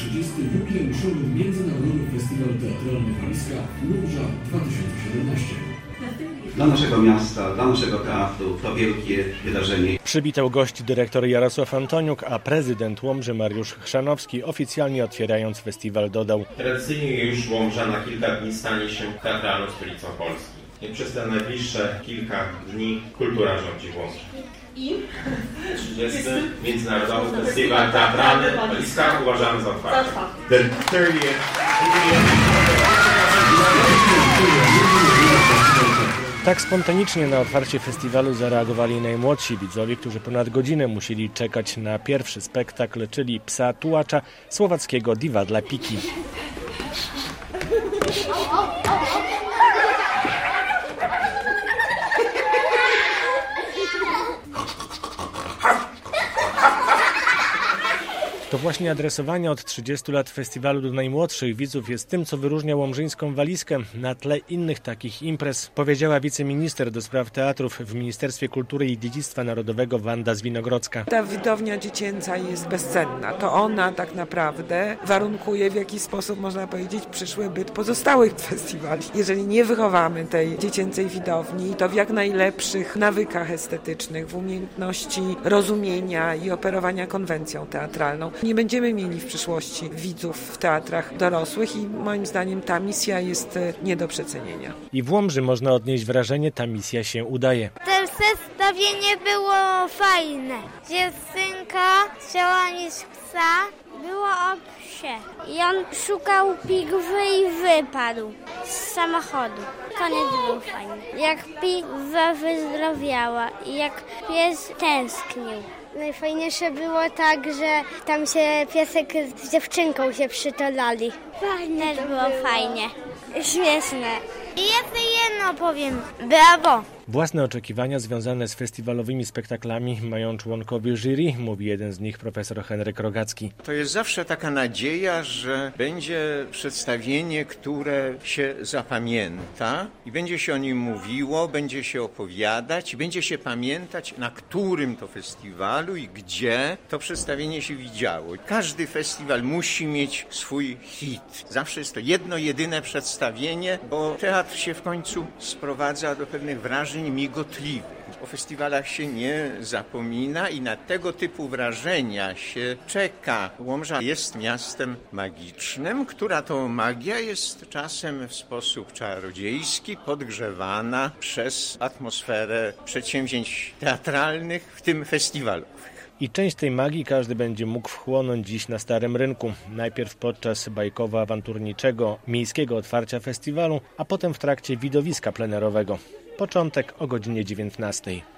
30. jubileuszowy Międzynarodowy Festiwal Teatralny Walizka Łomża 2017. Dla naszego miasta, dla naszego teatru to wielkie wydarzenie. Przywitał gości dyrektor Jarosław Antoniuk, a prezydent Łomży Mariusz Chrzanowski, oficjalnie otwierając festiwal, dodał: Tradycyjnie już Łomża na kilka dni stanie się teatralną stolicą Polski. I przez te najbliższe kilka dni kultura rządzi w Łomży. 30. Międzynarodowy Festiwal Teatralny Walizka uważamy za otwarty. Tak spontanicznie na otwarcie festiwalu zareagowali najmłodsi widzowie, którzy ponad godzinę musieli czekać na pierwszy spektakl, czyli Psa Tułacza słowackiego Diva dla Piki. To właśnie adresowanie od 30 lat festiwalu do najmłodszych widzów jest tym, co wyróżnia łomżyńską walizkę na tle innych takich imprez, powiedziała wiceminister do spraw teatrów w Ministerstwie Kultury i Dziedzictwa Narodowego Wanda Zwinogrodzka. Ta widownia dziecięca jest bezcenna. To ona tak naprawdę warunkuje, w jaki sposób, można powiedzieć, przyszły byt pozostałych festiwali. Jeżeli nie wychowamy tej dziecięcej widowni, to w jak najlepszych nawykach estetycznych, w umiejętności rozumienia i operowania konwencją teatralną, nie będziemy mieli w przyszłości widzów w teatrach dorosłych i moim zdaniem ta misja jest nie do przecenienia. I w Łomży można odnieść wrażenie, ta misja się udaje. To zestawienie było fajne. Dziewczynka chciała mieć psa, było o psie. I on szukał pigwy i wypadł z samochodu. Koniec był fajny. Jak pigwa wyzdrowiała i jak pies tęsknił. Najfajniejsze było tak, że tam się piesek z dziewczynką się przytulali. Fajnie to było. Fajnie. Śmieszne. I jeszcze jedno powiem. Brawo! Własne oczekiwania związane z festiwalowymi spektaklami mają członkowie jury, mówi jeden z nich, profesor Henryk Rogacki. To jest zawsze taka nadzieja, że będzie przedstawienie, które się zapamięta i będzie się o nim mówiło, będzie się opowiadać, będzie się pamiętać, na którym to festiwalu i gdzie to przedstawienie się widziało. Każdy festiwal musi mieć swój hit. Zawsze jest to jedno, jedyne przedstawienie, bo teatr się w końcu sprowadza do pewnych wrażeń migotliwych. O festiwalach się nie zapomina i na tego typu wrażenia się czeka. Łomża jest miastem magicznym, która to magia jest czasem w sposób czarodziejski podgrzewana przez atmosferę przedsięwzięć teatralnych, w tym festiwalowych. I część tej magii każdy będzie mógł wchłonąć dziś na Starym Rynku. Najpierw podczas bajkowo-awanturniczego miejskiego otwarcia festiwalu, a potem w trakcie widowiska plenerowego. Początek o godzinie 19.